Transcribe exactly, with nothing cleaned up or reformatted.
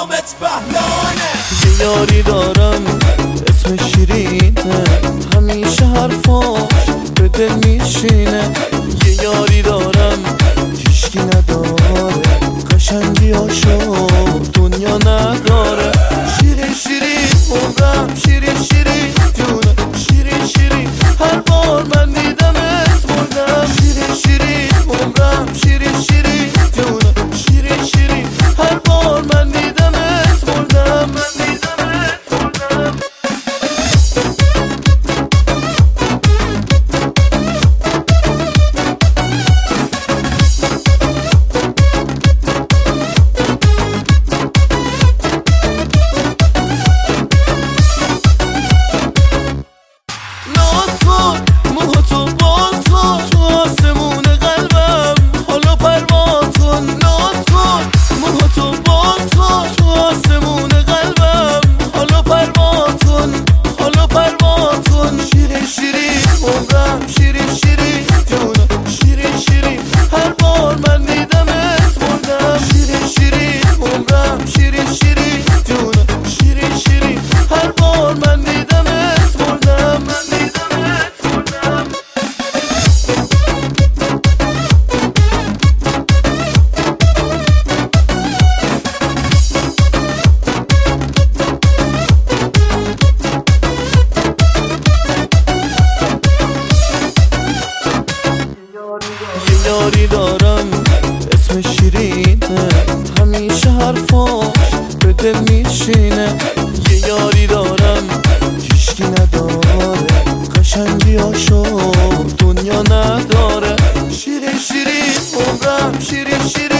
حامد بهلانه. یه یاری دارم اسم شیرینه، همیشه حرفاش به دل میشینه. یه یاری دارم هیچکی نداره، قشنگیاشو دنیا نداره. شیرین شیرین عمرم، شیرین شیرین جونم، شیرین شیرین هر بار من دیدمت مردم. شیرین شیرین عمرم، شیرین شیرین جونم، شیرین شیرین هر بار من دیدمت مردم. من دیدمت مردم. موهاتو باز کن تو آسمون قلبم، حالا پرواز کن. ناز کن موهاتو باز کن تو آسمون قلبم، حالا پرواز کن، حالا پرواز کن. شیرین شیرین عمرم، شیرین شیرین جونم، شیرین شیرین هر بار من دیدمت مردم. شیرین شیرین عمرم، شیرین شیرین جونم، شیرین شیرین هر بار من دیدمت مردم. من دیدمت مردم. یه یاری دارم اسم شیرینه، همیشه حرفاش به دل میشینه. یه یاری دارم هیچکی نداره، قشنگیاشو دنیا نداره. شیرین شیرین عمرم، شیرین شیرین